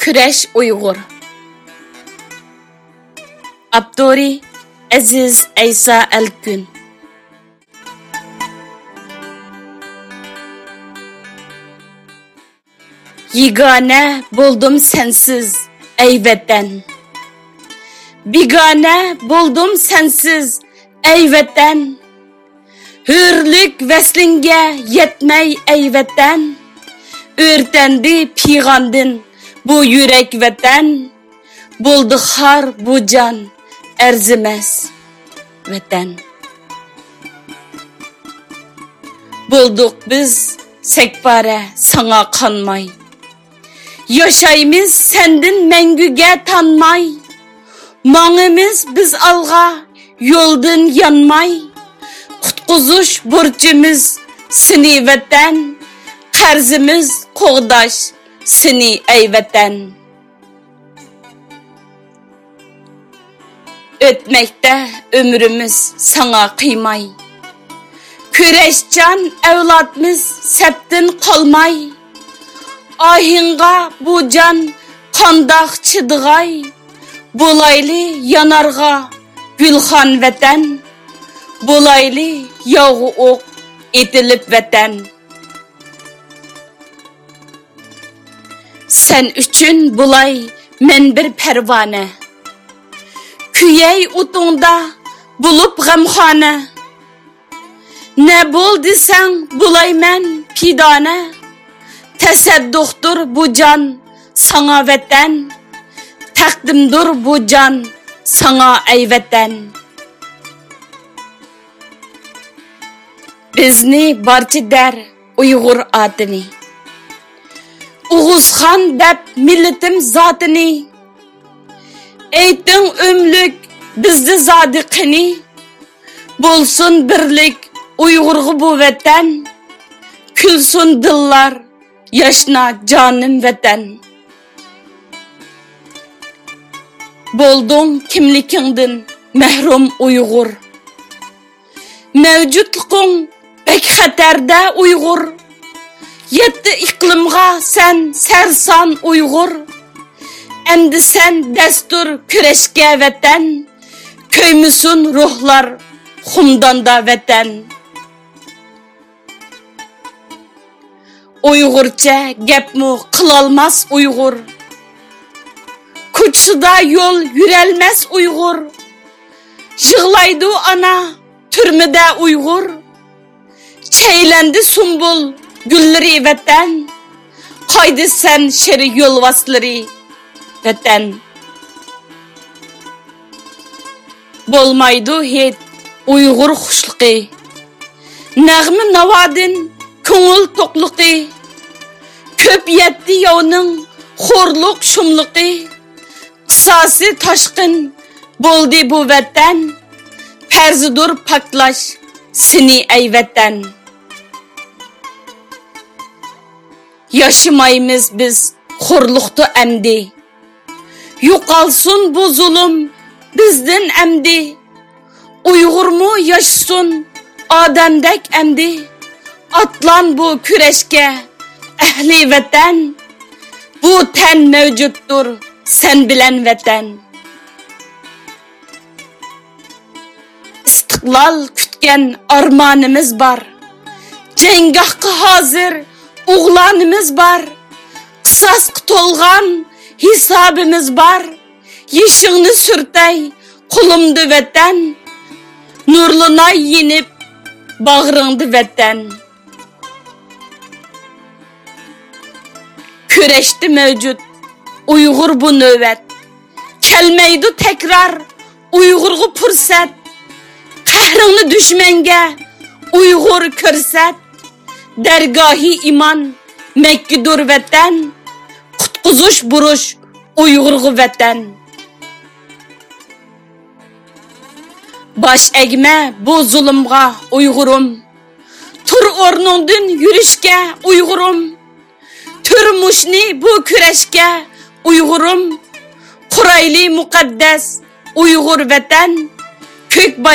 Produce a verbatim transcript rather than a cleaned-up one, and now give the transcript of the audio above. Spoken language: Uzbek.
Küreş Uyghur. Abduri Aziz Eysa Elkün. Yigane buldum sensiz ey vatan. Bigane buldum sensiz ey vatan. Hürlük veslinge yetmey ey vatan. Örtendi pigandın bu yürek vatan. Buldu har bu can erzimez vatan. Bulduk biz sekbare sana kanmay. Yaşayımız sendin mengüge tanmay. Mağımız biz alga yoldun yanmay. Kutkuzuş burcumuz seni vatan. Qarzimiz qo'g'dash seni ey vatan. Ötmekte ömrümüz sana kıymay. Küreşcan evlatımız septin kalmay. Ahinga bu can qandaq çıdıgay. Bulaylı yanarga gülxan vatan. Bulaylı yağı ok etilip vatan. Sen üçün bulay men bir pervane. Küyey utunda bulup gamxane. Ne bol desen bulay men pidane. Tesadduqtur bu can sana vatan. Takdimdur bu can sana ey vatan. Bizni barçı der Uyghur adını. Uğuzhan dep milletim zatını. Eytin ömlük bizde zadıqını. Bulsun birlik Uygurgu bu vatan. Külsün dillar yaşna canım vatan. Boldun kimlikindin mehrum Uygur. Mevcutluğun pek xaterde Uygur. Yetti iklimga sen sersan Uygur. Endi sen destur küreşke vatan. Köymüsün ruhlar xumdanda vatan. Uygurca gepmu kılalmaz Uygur. Kuçsuda yol yürelmez Uygur. Yığlaydı ana türmüde Uygur. Çeylendi sumbul gülleri vatan. Kaydı sen şeri yolvasları vatan. Bolmaydı hit Uygur xuşluqi. Nəğmi navadın köngül toqluqi. Köp yetti yavның xorluq şumluqi. Qısası taşqın boldi bu vatan. Perzidur paklaş seni ey vatan. Yaşamayımız biz xorluqtu emdi. Yuqalsın bu zulüm bizden emdi. Uygur mu yaşasın ademdek emdi. Atlan bu küreşke ehli vatan. Bu ten mevcuttur sen bilen vatan. İstiklal kütken armanımız var. Cengahkı hazır uğlanımız var. Qısas tolgan hisabımız var. Yeşiğini sürtey kulumdu vatan. Nurluna yenip bağrındı vatan. Küreşti mevcut Uygur bu nöbet. Kelmeydi tekrar Uygurgu pürsat. Kahrini düşmenge Uygur körsat. Dergahi iman Mekkidur vatan. Kutkuzuş buruş Uygurgu vatan. Baş egme bu zulümga Uygurum. Tur ornundun yürüşke Uygurum. Türmüşni bu küreşke Uygurum. Kurayli mukaddes Uygur vatan. Kök